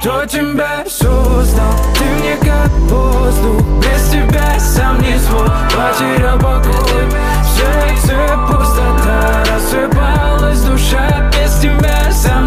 Кто тебя создал? Ты мне как воздух. Без тебя сам не свой. Потерял покой. В сердце пустота. Рассыпалась душа. Без тебя сам